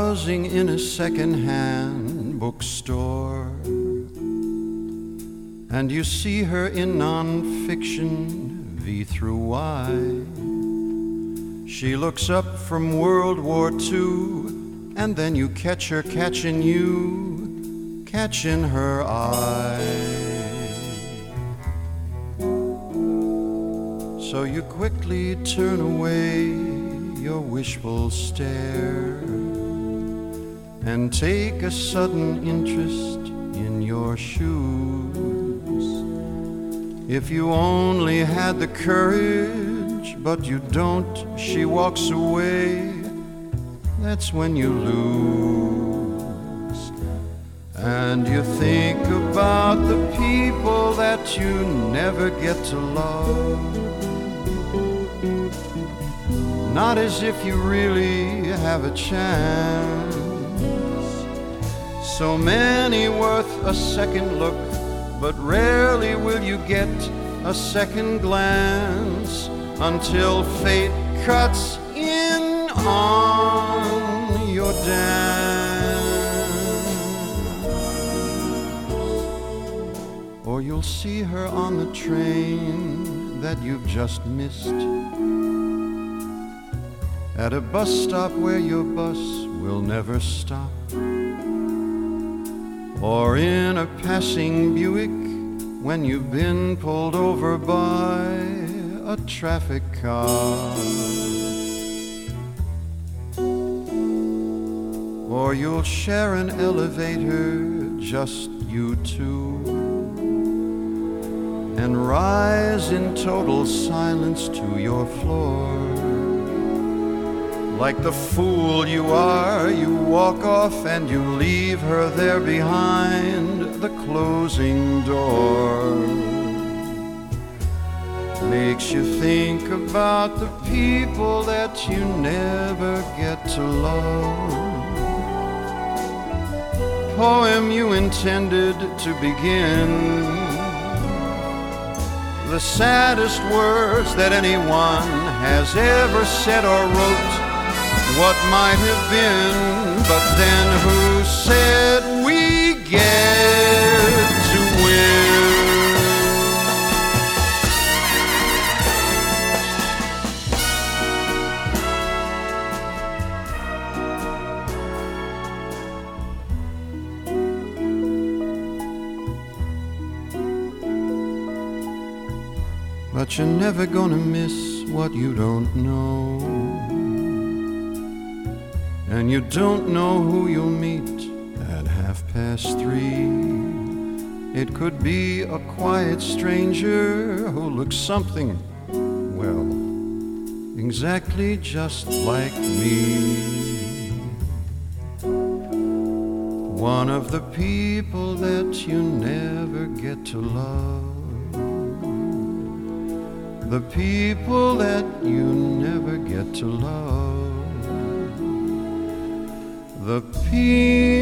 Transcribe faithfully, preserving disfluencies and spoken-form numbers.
browsing in a second-hand bookstore, and you see her in non-fiction V through Y. She looks up from World War Two, and then you catch her catching you, catching her eye. So you quickly turn away your wishful stare and take a sudden interest in your shoes. If you only had the courage, but you don't, she walks away, that's when you lose. And you think about the people that you never get to love, not as if you really have a chance. So many worth a second look, but rarely will you get a second glance until fate cuts in on your dance. Or you'll see her on the train that you've just missed, at a bus stop where your bus will never stop, or in a passing Buick when you've been pulled over by a traffic car. Or you'll share an elevator, just you two, and rise in total silence to your floor. Like the fool you are, you walk off and you leave her there behind the closing door. Makes you think about the people that you never get to love. Poem you intended to begin, the saddest words that anyone has ever said or wrote, what might have been, but then who said we get to win? But you're never gonna miss what you don't know, and you don't know who you'll meet at half past three. It could be a quiet stranger who looks something, well, exactly just like me. One of the people that you never get to love, the people that you never get to love, the people